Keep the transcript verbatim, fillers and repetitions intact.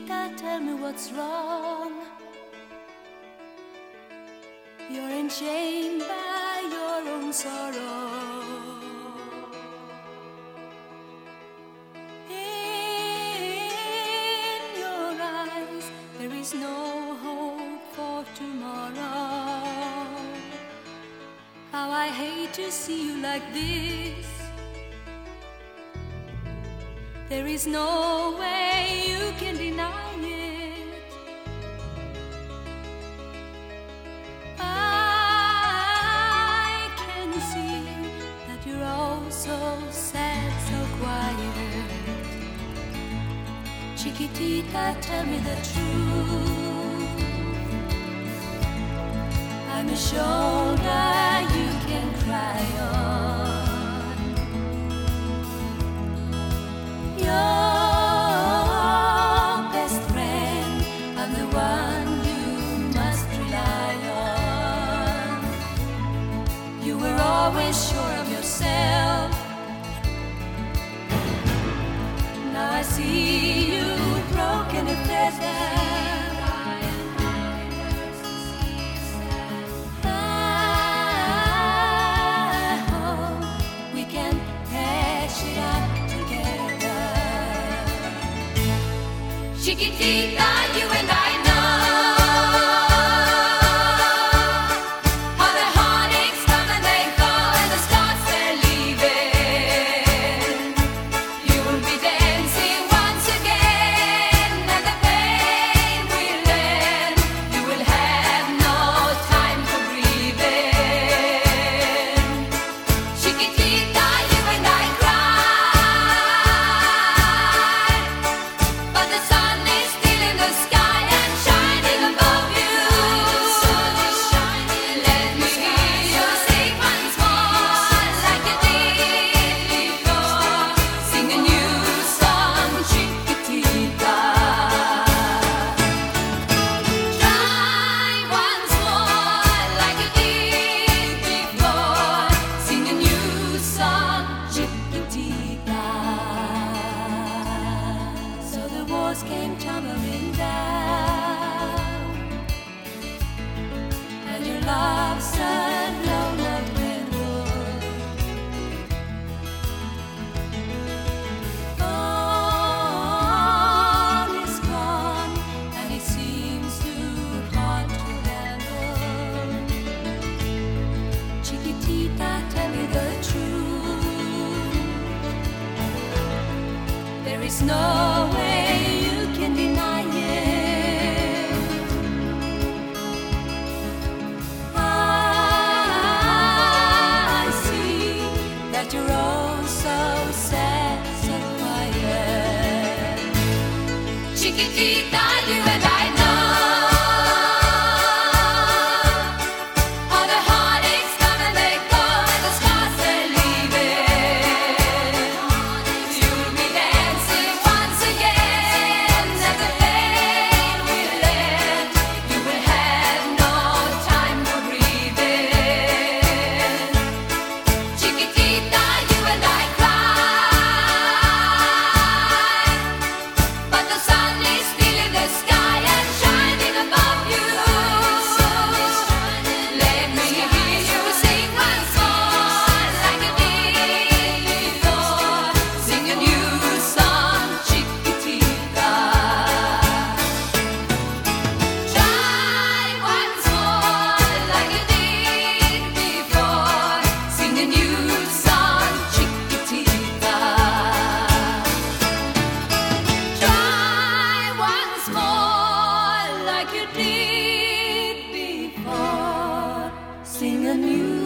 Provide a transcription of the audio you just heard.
Chiquitita, tell me what's wrong. You're enchained by your own sorrow. In your eyes, there is no hope for tomorrow. How I hate to see you like this. There is no way you can deny it. I can see that you're all so sad, so quiet. Chiquitita, tell me the truth. I'm a shoulder you can cry on. Your best friend, I'm the one you must rely on. You were always sure of yourself. Now I see you broken and feathered. Chiquitita, you and I know how the heartaches come and they go, and the stars they're leaving. You will be dancing once again, and the pain will end. You will have no time for grieving. Chiquitita, you and I cry, but the sun came tumbling down, and your love's a no-love redwood. All is gone, and it seems too hard to handle. Chiquitita, tell me the truth. There is no way can deny it. I see that you're all so sad, so quiet. Chiquitita, you and I know how the heartaches come and they go, and the scars they're leaving. You'll be dancing once again. Sing a new